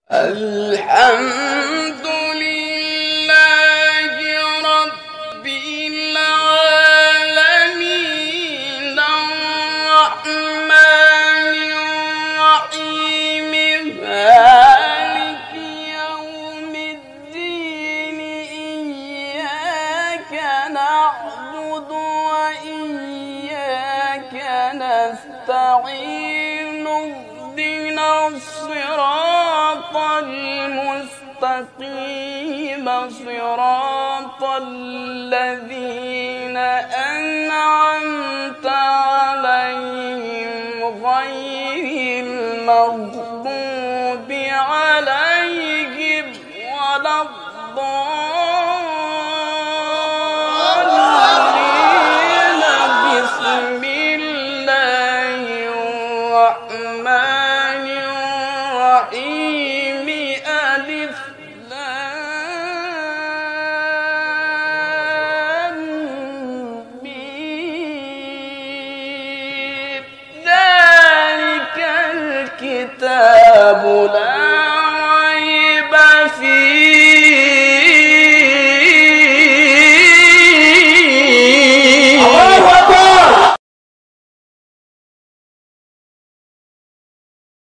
الحمد لله رب العالمين الرحمن الرحيم مالك يوم الدين إياك نعبد وإياك نستعين اهدنا الصراط المستقيم صراط الذين أنعمت عليهم غير المغضوب عليهم ولا الضالين. بسم الله الرحمن الرحيم. ألف لام ميم. ذلك الكتاب لا